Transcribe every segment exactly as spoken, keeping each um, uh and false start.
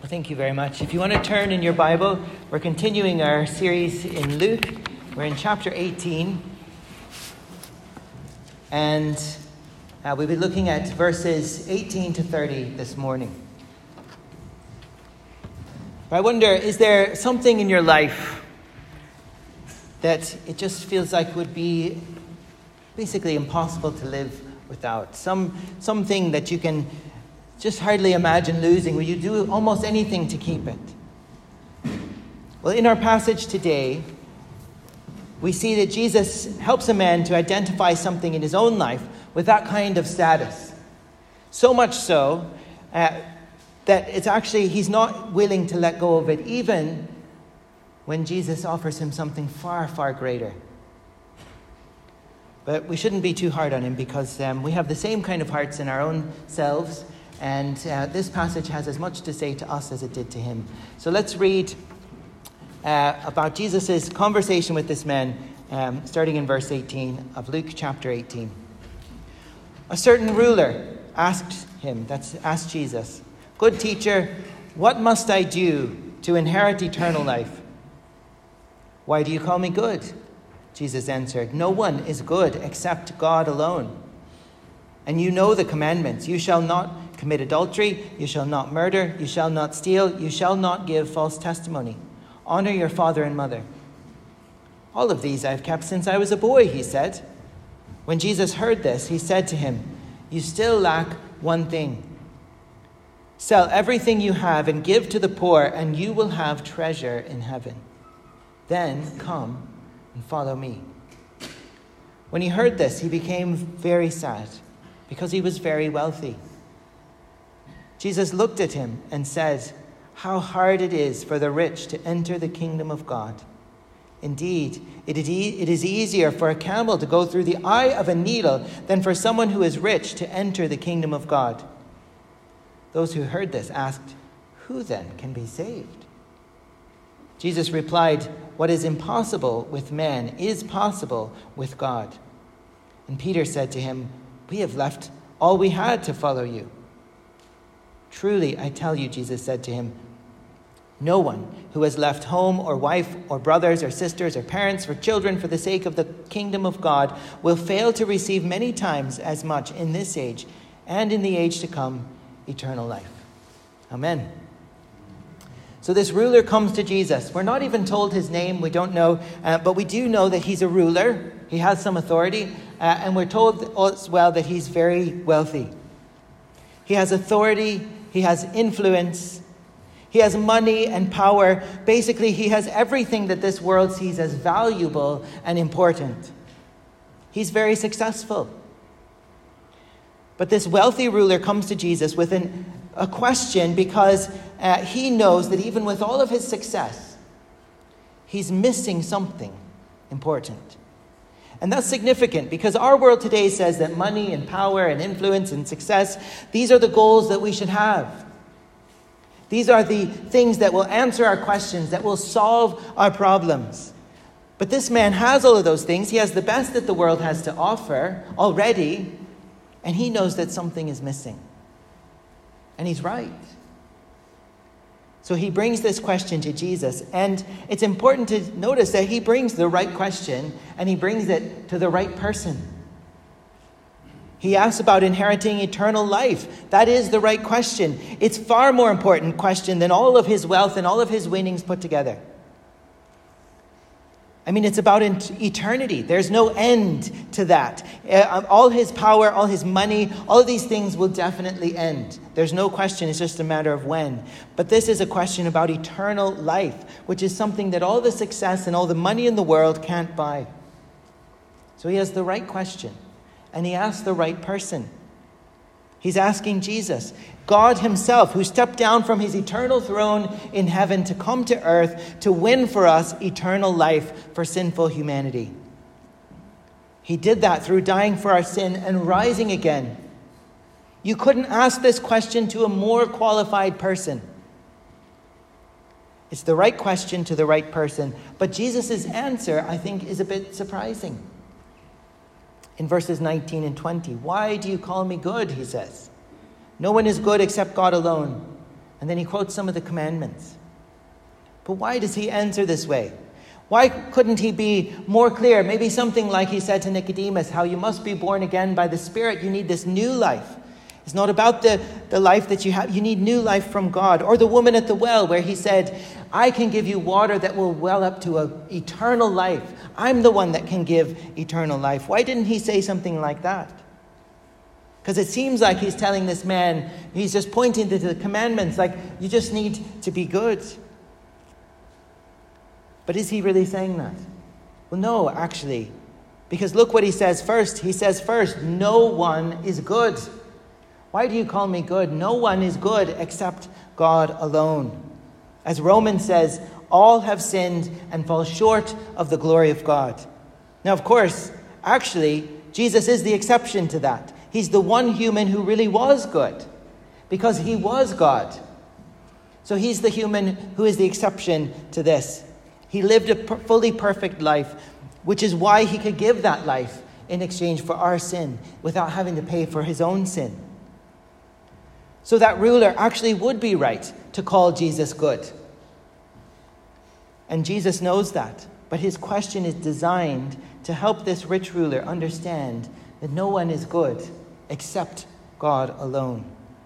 Thank you very much. If you want to turn in your Bible, we're continuing our series in Luke. We're in chapter eighteen. And uh, we'll be looking at verses eighteen to thirty this morning. But I wonder, is there something in your life that it just feels like would be basically impossible to live without? Some something that you can just hardly imagine losing, where you do almost anything to keep it. Well, in our passage today, we see that Jesus helps a man to identify something in his own life with that kind of status. So much so uh, that it's actually, he's not willing to let go of it, even when Jesus offers him something far, far greater. But we shouldn't be too hard on him, because um, we have the same kind of hearts in our own selves. And uh, this passage has as much to say to us as it did to him. So let's read uh, about Jesus' conversation with this man, um, starting in verse eighteen of Luke chapter eighteen. A certain ruler asked him, that's asked Jesus, "Good teacher, what must I do to inherit eternal life?" "Why do you call me good?" Jesus answered, "No one is good except God alone. And you know the commandments. You shall not commit adultery, you shall not murder, you shall not steal, you shall not give false testimony. Honor your father and mother." "All of these I have kept since I was a boy," he said. When Jesus heard this, he said to him, "You still lack one thing. Sell everything you have and give to the poor, and you will have treasure in heaven. Then come and follow me." When he heard this, he became very sad, because he was very wealthy. Jesus looked at him and said, "How hard it is for the rich to enter the kingdom of God. Indeed, it is, e- it is easier for a camel to go through the eye of a needle than for someone who is rich to enter the kingdom of God." Those who heard this asked, "Who then can be saved?" Jesus replied, "What is impossible with man is possible with God." And Peter said to him, "We have left all we had to follow you." "Truly, I tell you," Jesus said to him, "no one who has left home or wife or brothers or sisters or parents or children for the sake of the kingdom of God will fail to receive many times as much in this age and in the age to come eternal life." Amen. So this ruler comes to Jesus. We're not even told his name. We don't know. Uh, but we do know that he's a ruler. He has some authority. Uh, and we're told as well that he's very wealthy. He has authority. He has influence. He has money and power. Basically, he has everything that this world sees as valuable and important. He's very successful. But this wealthy ruler comes to Jesus with an, a question, because uh, he knows that even with all of his success, he's missing something important. And that's significant, because our world today says that money and power and influence and success, these are the goals that we should have. These are the things that will answer our questions, that will solve our problems. But this man has all of those things. He has the best that the world has to offer already, and he knows that something is missing. And he's right. So he brings this question to Jesus, and it's important to notice that he brings the right question, and he brings it to the right person. He asks about inheriting eternal life. That is the right question. It's far more important question than all of his wealth and all of his winnings put together. I mean, it's about eternity. There's no end to that. Uh, all his power, all his money, all of these things will definitely end. There's no question. It's just a matter of when. But this is a question about eternal life, which is something that all the success and all the money in the world can't buy. So he has the right question, and he asks the right person. He's asking Jesus, God himself, who stepped down from his eternal throne in heaven to come to earth to win for us eternal life for sinful humanity. He did that through dying for our sin and rising again. You couldn't ask this question to a more qualified person. It's the right question to the right person. But Jesus' answer, I think, is a bit surprising. In verses nineteen and twenty, "Why do you call me good?" he says. "No one is good except God alone. And then he quotes some of the commandments. But why does he answer this way? Why couldn't he be more clear? Maybe something like he said to Nicodemus, how you must be born again by the Spirit. You need this new life. It's not about the, the life that you have. You need new life from God. Or the woman at the well where he said, I can give you water that will well up to an eternal life. I'm the one that can give eternal life. Why didn't he say something like that? Because it seems like he's telling this man, he's just pointing to the commandments, like you just need to be good. But is he really saying that? Well, no, actually. Because look what he says first. He says first, no one is good. Why do you call me good? No one is good except God alone. As Romans says, all have sinned and fall short of the glory of God. Now, of course, actually, Jesus is the exception to that. He's the one human who really was good because he was God. So he's the human who is the exception to this. He lived a per- fully perfect life, which is why he could give that life in exchange for our sin without having to pay for his own sin. So that ruler actually would be right to call Jesus good. And Jesus knows that. But his question is designed to help this rich ruler understand that no one is good except God alone.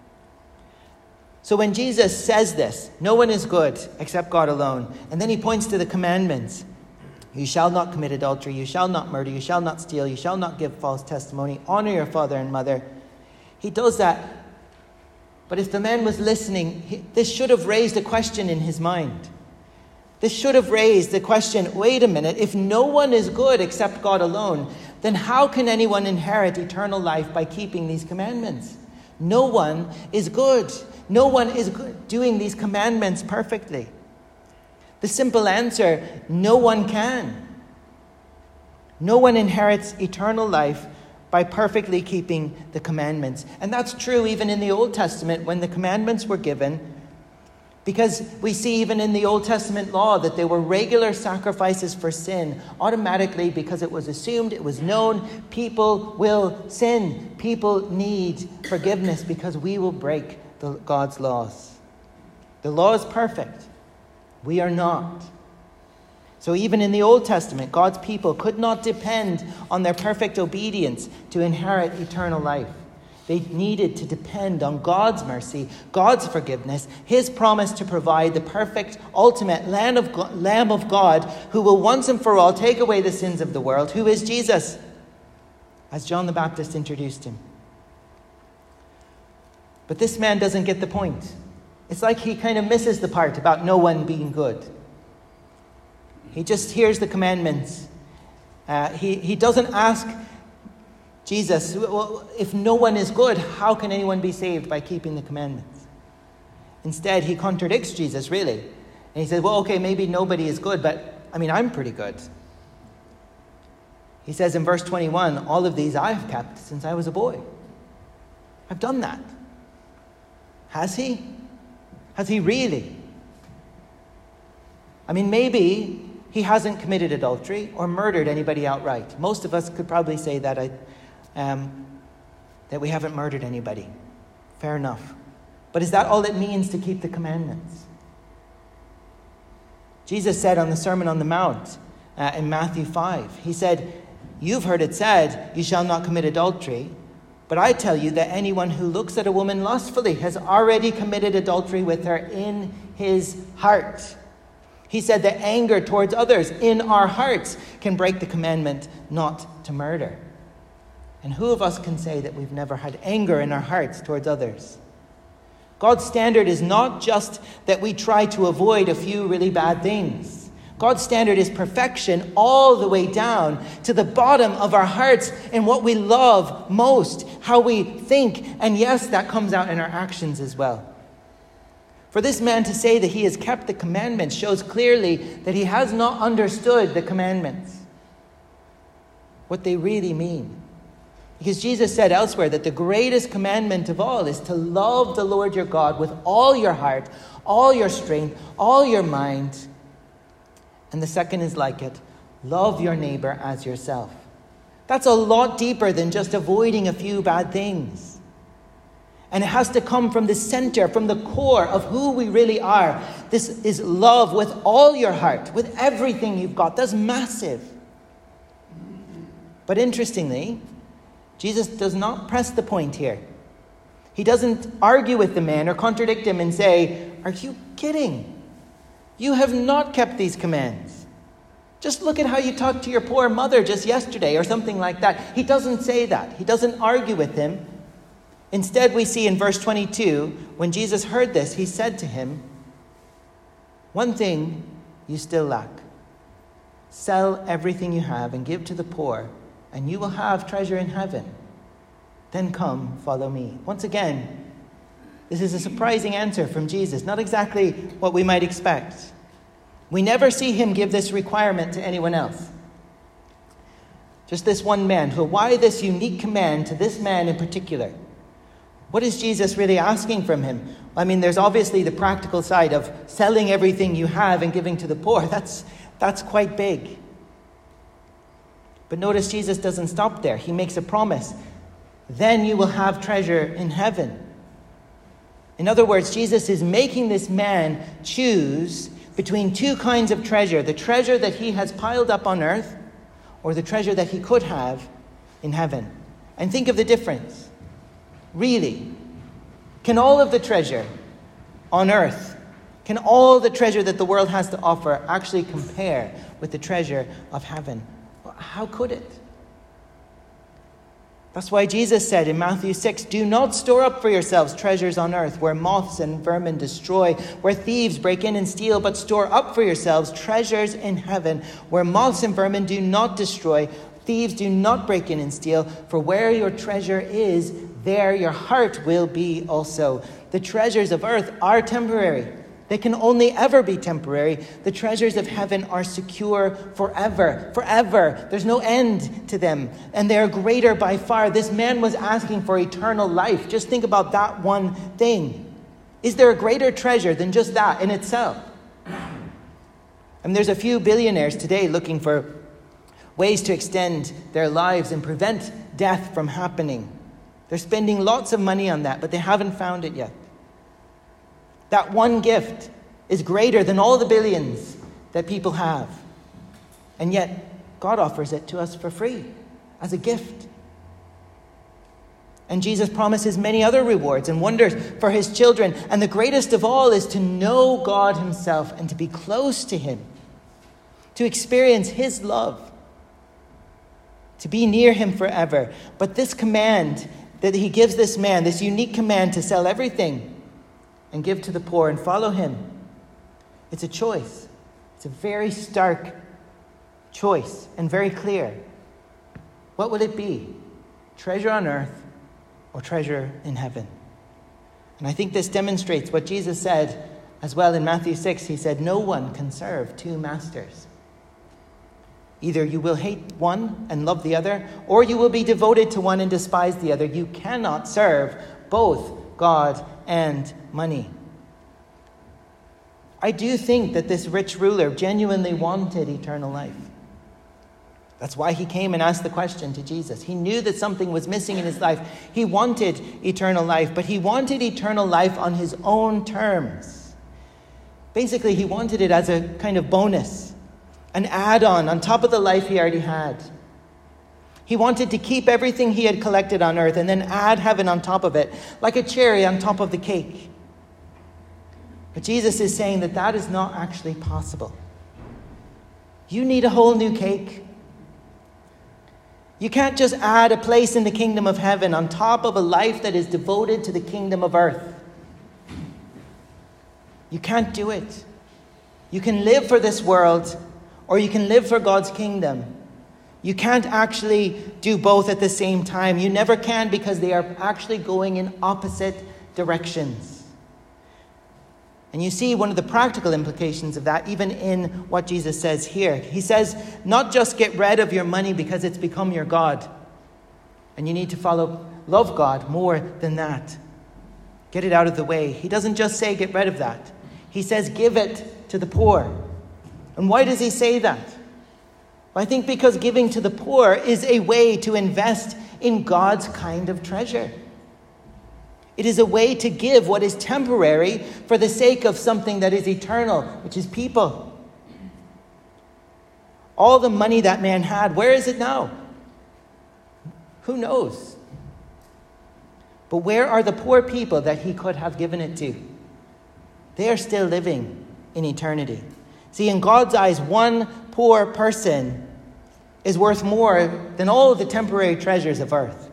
So when Jesus says this, no one is good except God alone, and then he points to the commandments. You shall not commit adultery, you shall not murder, you shall not steal, you shall not give false testimony, honor your father and mother. He does that. But if the man was listening, he, this should have raised a question in his mind. This should have raised the question, wait a minute, if no one is good except God alone, then how can anyone inherit eternal life by keeping these commandments? No one is good. No one is good doing these commandments perfectly. The simple answer, no one can. No one inherits eternal life by perfectly keeping the commandments. And that's true even in the Old Testament when the commandments were given, because we see even in the Old Testament law that there were regular sacrifices for sin automatically because it was assumed, it was known, people will sin. People need forgiveness because we will break the, God's laws. The law is perfect. We are not. So even in the Old Testament, God's people could not depend on their perfect obedience to inherit eternal life. They needed to depend on God's mercy, God's forgiveness, his promise to provide the perfect, ultimate Lamb of God, Lamb of God who will once and for all take away the sins of the world, who is Jesus, as John the Baptist introduced him. But this man doesn't get the point. It's like he kind of misses the part about no one being good. He just hears the commandments. Uh, he, he doesn't ask Jesus, well, if no one is good, how can anyone be saved by keeping the commandments? Instead, he contradicts Jesus, really. And he says, well, okay, maybe nobody is good, but, I mean, I'm pretty good. He says in verse twenty-one, all of these I have kept since I was a boy. I've done that. Has he? Has he really? I mean, maybe he hasn't committed adultery or murdered anybody outright. Most of us could probably say that I, um, that we haven't murdered anybody. Fair enough. But is that all it means to keep the commandments? Jesus said on the Sermon on the Mount uh, in Matthew five, he said, you've heard it said, you shall not commit adultery. But I tell you that anyone who looks at a woman lustfully has already committed adultery with her in his heart. He said that anger towards others in our hearts can break the commandment not to murder. And who of us can say that we've never had anger in our hearts towards others? God's standard is not just that we try to avoid a few really bad things. God's standard is perfection all the way down to the bottom of our hearts in what we love most, how we think, and yes, that comes out in our actions as well. For this man to say that he has kept the commandments shows clearly that he has not understood the commandments, what they really mean. Because Jesus said elsewhere that the greatest commandment of all is to love the Lord your God with all your heart, all your strength, all your mind. And the second is like it, love your neighbor as yourself. That's a lot deeper than just avoiding a few bad things. And it has to come from the center, from the core of who we really are. This is love with all your heart, with everything you've got. That's massive. But interestingly, Jesus does not press the point here. He doesn't argue with the man or contradict him and say, "Are you kidding? You have not kept these commands. Just look at how you talked to your poor mother just yesterday," or something like that. He doesn't say that. He doesn't argue with him. Instead, we see in verse twenty-two, when Jesus heard this, he said to him, "One thing you still lack. Sell everything you have and give to the poor, and you will have treasure in heaven. Then come, follow me." Once again, this is a surprising answer from Jesus, not exactly what we might expect. We never see him give this requirement to anyone else. Just this one man. So why this unique command to this man in particular? What is Jesus really asking from him? I mean, there's obviously the practical side of selling everything you have and giving to the poor. That's, that's quite big. But notice Jesus doesn't stop there. He makes a promise. Then you will have treasure in heaven. In other words, Jesus is making this man choose between two kinds of treasure. The treasure that he has piled up on earth, or the treasure that he could have in heaven. And think of the difference. Really, can all of the treasure on earth, can all the treasure that the world has to offer actually compare with the treasure of heaven? How could it? That's why Jesus said in Matthew six, "Do not store up for yourselves treasures on earth where moths and vermin destroy, where thieves break in and steal, but store up for yourselves treasures in heaven where moths and vermin do not destroy, thieves do not break in and steal, for where your treasure is, there your heart will be also." The treasures of earth are temporary. They can only ever be temporary. The treasures of heaven are secure forever, forever. There's no end to them, and they are greater by far. This man was asking for eternal life. Just think about that one thing. Is there a greater treasure than just that in itself? And there's a few billionaires today looking for ways to extend their lives and prevent death from happening. They're spending lots of money on that, but they haven't found it yet. That one gift is greater than all the billions that people have. And yet, God offers it to us for free, as a gift. And Jesus promises many other rewards and wonders for his children. And the greatest of all is to know God himself and to be close to him, to experience his love, to be near him forever. But this command that he gives this man, this unique command to sell everything and give to the poor and follow him, it's a choice. It's a very stark choice and very clear. What will it be? Treasure on earth or treasure in heaven? And I think this demonstrates what Jesus said as well in Matthew six. He said, "No one can serve two masters. Either you will hate one and love the other, or you will be devoted to one and despise the other. You cannot serve both God and money." I do think that this rich ruler genuinely wanted eternal life. That's why he came and asked the question to Jesus. He knew that something was missing in his life. He wanted eternal life, but he wanted eternal life on his own terms. Basically, he wanted it as a kind of bonus, an add-on on top of the life he already had. He wanted to keep everything he had collected on earth and then add heaven on top of it, like a cherry on top of the cake. But Jesus is saying that that is not actually possible. You need a whole new cake. You can't just add a place in the kingdom of heaven on top of a life that is devoted to the kingdom of earth. You can't do it. You can live for this world, or you can live for God's kingdom. You can't actually do both at the same time. You never can, because they are actually going in opposite directions. And you see one of the practical implications of that even in what Jesus says here. He says, not just get rid of your money because it's become your God, and you need to follow, love God more than that. Get it out of the way. He doesn't just say get rid of that. He says give it to the poor. And why does he say that? Well, I think because giving to the poor is a way to invest in God's kind of treasure. It is a way to give what is temporary for the sake of something that is eternal, which is people. All the money that man had, where is it now? Who knows? But where are the poor people that he could have given it to? They are still living in eternity. See, in God's eyes, one poor person is worth more than all of the temporary treasures of earth.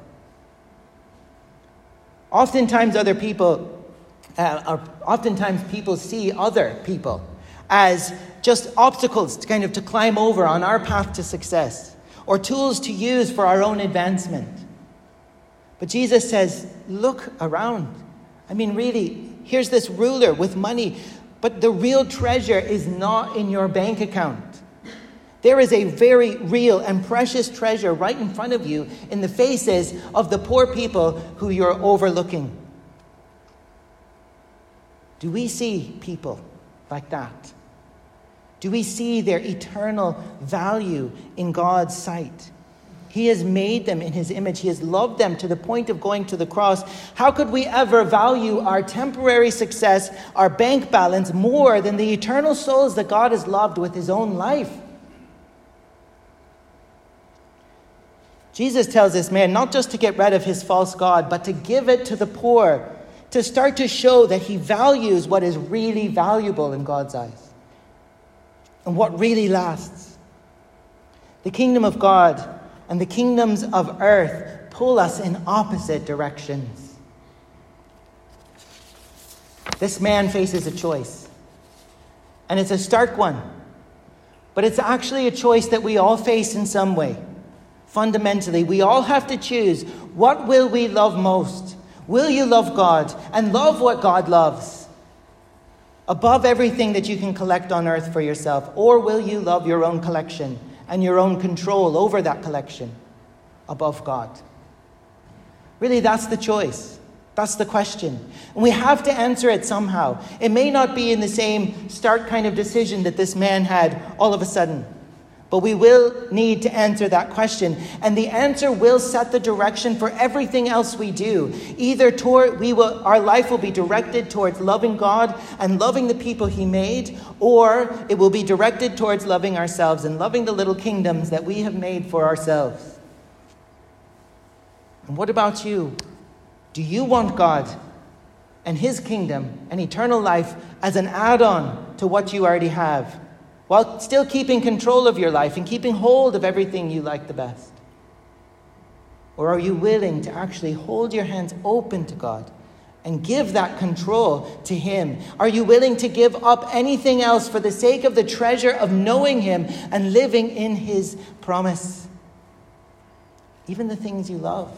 Oftentimes other people, uh, or oftentimes people see other people as just obstacles to kind of to climb over on our path to success, or tools to use for our own advancement. But Jesus says, look around. I mean, really, here's this ruler with money, but the real treasure is not in your bank account. There is a very real and precious treasure right in front of you in the faces of the poor people who you're overlooking. Do we see people like that? Do we see their eternal value in God's sight? He has made them in his image. He has loved them to the point of going to the cross. How could we ever value our temporary success, our bank balance, more than the eternal souls that God has loved with his own life? Jesus tells this man not just to get rid of his false god, but to give it to the poor, to start to show that he values what is really valuable in God's eyes and what really lasts. The kingdom of God and the kingdoms of earth pull us in opposite directions. This man faces a choice, and it's a stark one, but it's actually a choice that we all face in some way. Fundamentally, we all have to choose, what will we love most? Will you love God and love what God loves above everything that you can collect on earth for yourself? Or will you love your own collection and your own control over that collection above God? Really, that's the choice. That's the question. And we have to answer it somehow. It may not be in the same stark kind of decision that this man had all of a sudden. But we will need to answer that question. And the answer will set the direction for everything else we do. Either toward we will our life will be directed towards loving God and loving the people he made, or it will be directed towards loving ourselves and loving the little kingdoms that we have made for ourselves. And what about you? Do you want God and his kingdom and eternal life as an add-on to what you already have, while still keeping control of your life and keeping hold of everything you like the best? Or are you willing to actually hold your hands open to God and give that control to him? Are you willing to give up anything else for the sake of the treasure of knowing him and living in his promise? Even the things you love.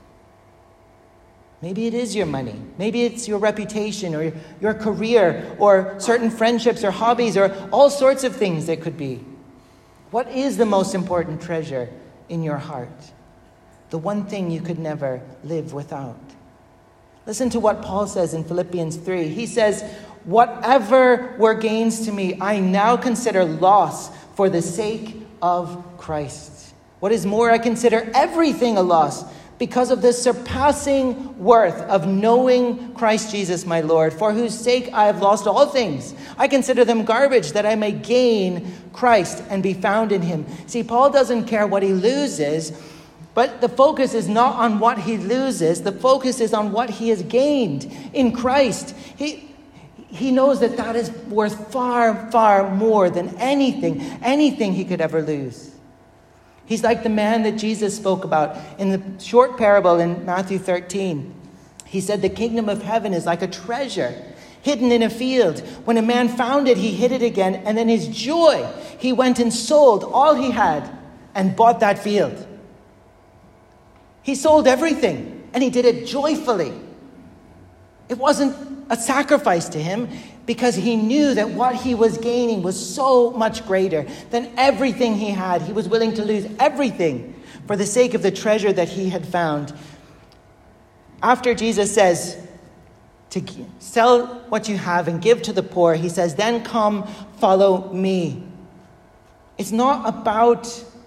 Maybe it is your money. Maybe it's your reputation or your career or certain friendships or hobbies or all sorts of things that could be. What is the most important treasure in your heart? The one thing you could never live without. Listen to what Paul says in Philippians three. He says, whatever were gains to me, I now consider loss for the sake of Christ. What is more, I consider everything a loss because of the surpassing worth of knowing Christ Jesus my Lord, for whose sake I have lost all things. I consider them garbage, that I may gain Christ and be found in him. See, Paul doesn't care what he loses, but the focus is not on what he loses. The focus is on what he has gained in Christ. He, he knows that that is worth far, far more than anything, anything he could ever lose. He's like the man that Jesus spoke about in the short parable in Matthew thirteen. He said the kingdom of heaven is like a treasure hidden in a field. When a man found it, he hid it again. And in his joy, he went and sold all he had and bought that field. He sold everything and he did it joyfully. It wasn't a sacrifice to him, because he knew that what he was gaining was so much greater than everything he had. He was willing to lose everything for the sake of the treasure that he had found. After Jesus says to sell what you have and give to the poor, he says, then come follow me. It's not about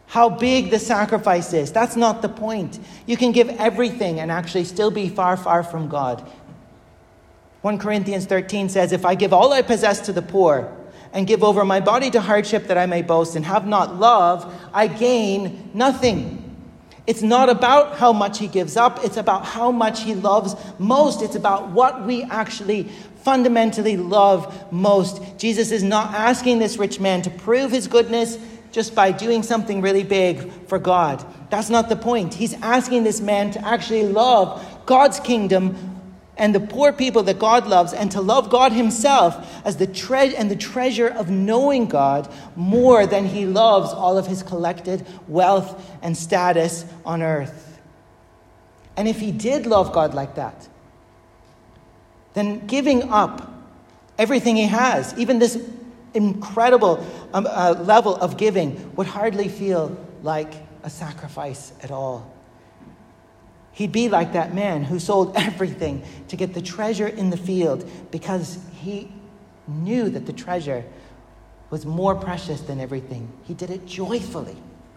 how big the sacrifice is. That's not the point. You can give everything and actually still be far, far from God. First Corinthians thirteen says, if I give all I possess to the poor and give over my body to hardship that I may boast and have not love, I gain nothing. It's not about how much he gives up. It's about how much he loves most. It's about what we actually fundamentally love most. Jesus is not asking this rich man to prove his goodness just by doing something really big for God. That's not the point. He's asking this man to actually love God's kingdom and the poor people that God loves, and to love God himself as the tre- and the treasure of knowing God more than he loves all of his collected wealth and status on earth. And if he did love God like that, then giving up everything he has, even this incredible um, uh, level of giving, would hardly feel like a sacrifice at all. He'd be like that man who sold everything to get the treasure in the field because he knew that the treasure was more precious than everything. He did it joyfully.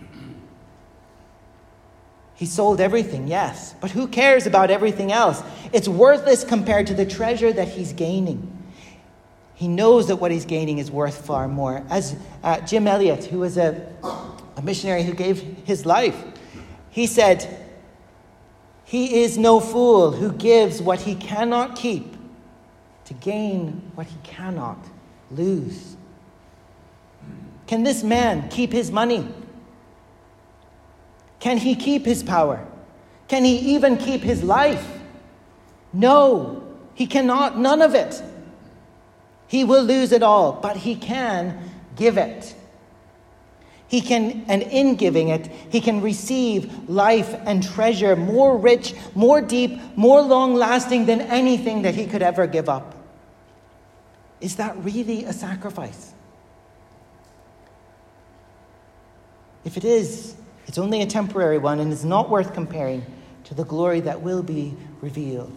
He sold everything, yes, but who cares about everything else? It's worthless compared to the treasure that he's gaining. He knows that what he's gaining is worth far more. As uh, Jim Elliot, who was a, a missionary who gave his life, he said, he is no fool who gives what he cannot keep to gain what he cannot lose. Can this man keep his money? Can he keep his power? Can he even keep his life? No, he cannot, none of it. He will lose it all, but he can give it. He can, and in giving it, he can receive life and treasure more rich, more deep, more long-lasting than anything that he could ever give up. Is that really a sacrifice? If it is, it's only a temporary one and is not worth comparing to the glory that will be revealed.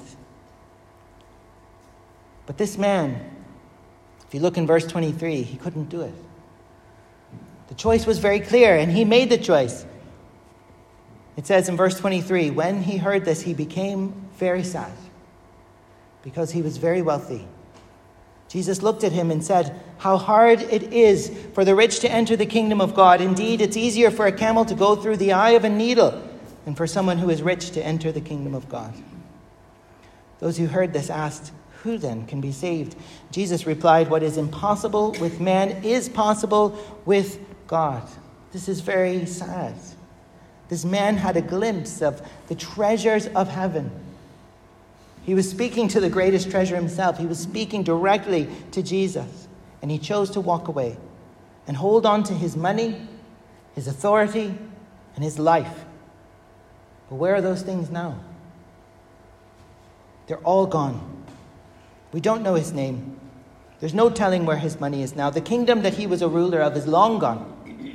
But this man, if you look in verse twenty-three, he couldn't do it. The choice was very clear, and he made the choice. It says in verse twenty-three, when he heard this, he became very sad because he was very wealthy. Jesus looked at him and said, how hard it is for the rich to enter the kingdom of God. Indeed, it's easier for a camel to go through the eye of a needle than for someone who is rich to enter the kingdom of God. Those who heard this asked, who then can be saved? Jesus replied, what is impossible with man is possible with God. This is very sad. This man had a glimpse of the treasures of heaven. He was speaking to the greatest treasure himself. He was speaking directly to Jesus. And he chose to walk away and hold on to his money, his authority, and his life. But where are those things now? They're all gone. We don't know his name. There's no telling where his money is now. The kingdom that he was a ruler of is long gone.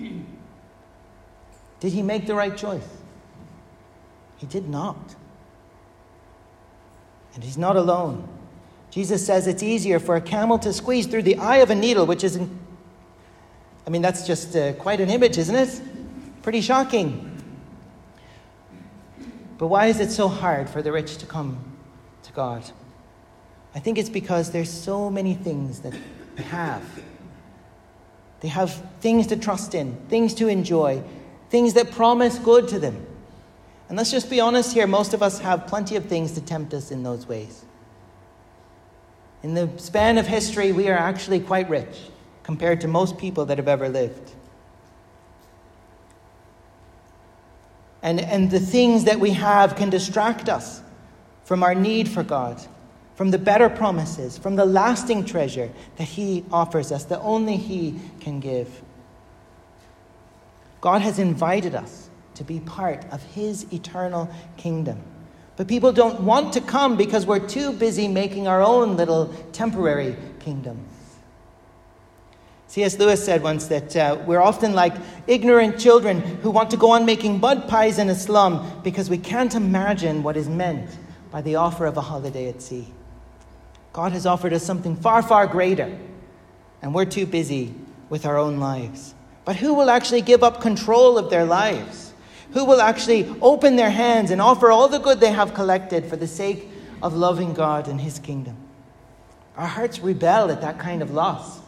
Did he make the right choice? He did not. And he's not alone. Jesus says it's easier for a camel to squeeze through the eye of a needle, which is, in, I mean, that's just uh, quite an image, isn't it? Pretty shocking. But why is it so hard for the rich to come to God? I think it's because there's so many things that they have. They have things to trust in, things to enjoy, things that promise good to them. And let's just be honest here, most of us have plenty of things to tempt us in those ways. In the span of history, we are actually quite rich compared to most people that have ever lived. And, and the things that we have can distract us from our need for God, from the better promises, from the lasting treasure that he offers us, that only he can give. God has invited us to be part of his eternal kingdom. But people don't want to come because we're too busy making our own little temporary kingdoms. C S Lewis said once that uh, we're often like ignorant children who want to go on making mud pies in a slum because we can't imagine what is meant by the offer of a holiday at sea. God has offered us something far, far greater, and we're too busy with our own lives. But who will actually give up control of their lives? Who will actually open their hands and offer all the good they have collected for the sake of loving God and his kingdom? Our hearts rebel at that kind of loss.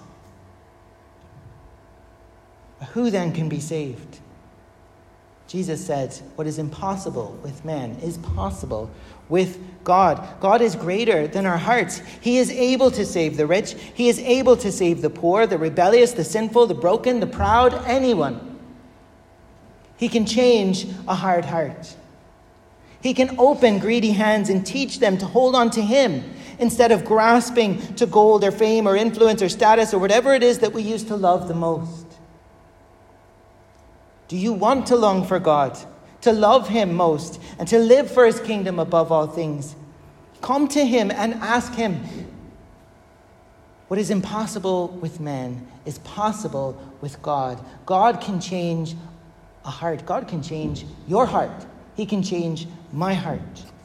But who then can be saved? Jesus said, what is impossible with man is possible with God. God is greater than our hearts. He is able to save the rich. He is able to save the poor, the rebellious, the sinful, the broken, the proud, anyone. He can change a hard heart. He can open greedy hands and teach them to hold on to him instead of grasping to gold or fame or influence or status or whatever it is that we used to love the most. Do you want to long for God, to love him most, and to live for his kingdom above all things? Come to him and ask him. What is impossible with man is possible with God. God can change a heart. God can change your heart. He can change my heart.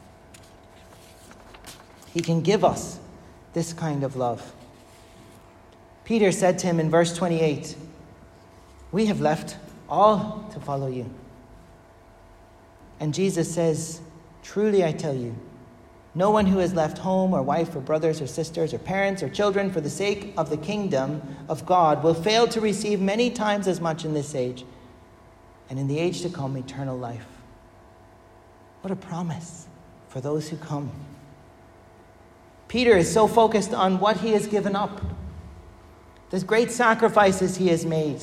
He can give us this kind of love. Peter said to him in verse twenty-eight, we have left all to follow you. And Jesus says, truly I tell you, no one who has left home or wife or brothers or sisters or parents or children for the sake of the kingdom of God will fail to receive many times as much in this age, and in the age to come, eternal life. What a promise for those who come. Peter is so focused on what he has given up, the great sacrifices he has made.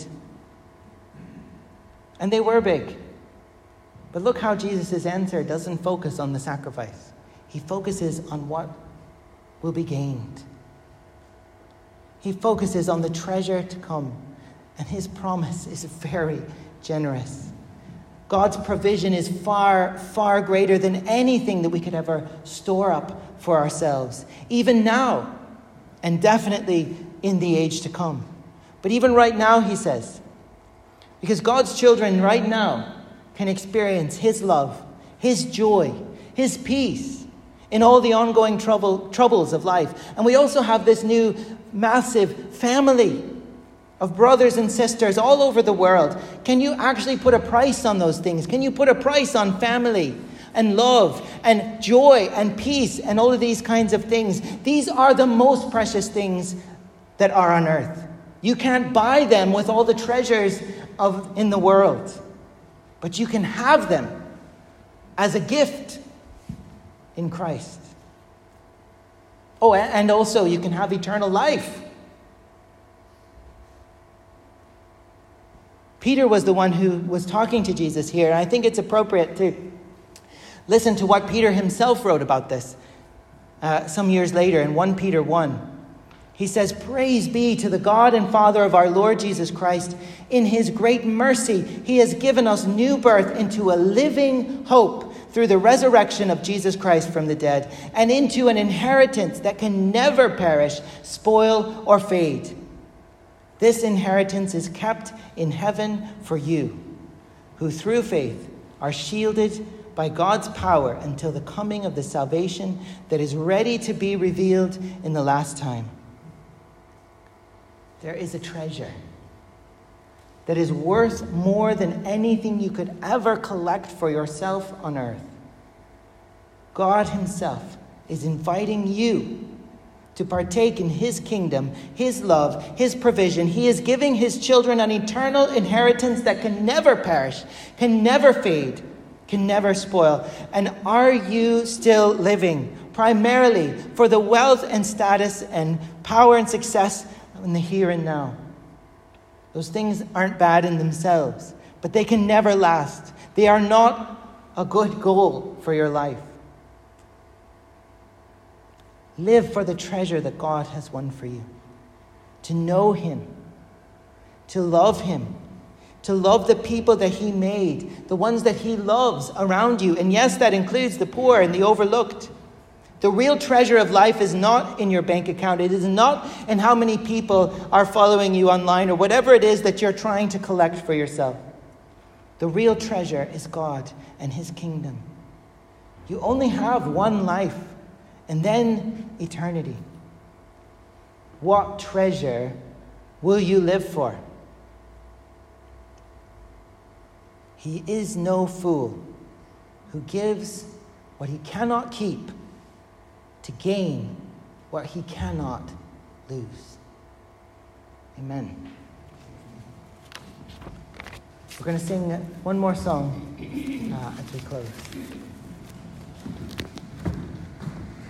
And they were big. But look how Jesus' answer doesn't focus on the sacrifice. He focuses on what will be gained. He focuses on the treasure to come. And his promise is very generous. God's provision is far, far greater than anything that we could ever store up for ourselves, even now, and definitely in the age to come. But even right now, he says, because God's children right now can experience his love, his joy, his peace in all the ongoing trouble, troubles of life. And we also have this new massive family of brothers and sisters all over the world. Can you actually put a price on those things? Can you put a price on family and love and joy and peace and all of these kinds of things? These are the most precious things that are on earth. You can't buy them with all the treasures of in the world, but you can have them as a gift in Christ. Oh, and also you can have eternal life. Peter was the one who was talking to Jesus here, and I think it's appropriate to listen to what Peter himself wrote about this uh, some years later in First Peter one. He says, praise be to the God and Father of our Lord Jesus Christ. In his great mercy, he has given us new birth into a living hope through the resurrection of Jesus Christ from the dead, and into an inheritance that can never perish, spoil, or fade. This inheritance is kept in heaven for you, who through faith are shielded by God's power until the coming of the salvation that is ready to be revealed in the last time. There is a treasure that is worth more than anything you could ever collect for yourself on earth. God himself is inviting you to partake in his kingdom, his love, his provision. He is giving his children an eternal inheritance that can never perish, can never fade, can never spoil. And are you still living primarily for the wealth and status and power and success in the here and now? Those things aren't bad in themselves, but they can never last. They are not a good goal for your life. Live for the treasure that God has won for you. To know him, to love him, to love the people that he made, the ones that he loves around you. And yes, that includes the poor and the overlooked. The real treasure of life is not in your bank account. It is not in how many people are following you online or whatever it is that you're trying to collect for yourself. The real treasure is God and his kingdom. You only have one life and then eternity. What treasure will you live for? He is no fool who gives what he cannot keep to gain what he cannot lose. Amen. We're going to sing one more song uh, as we close.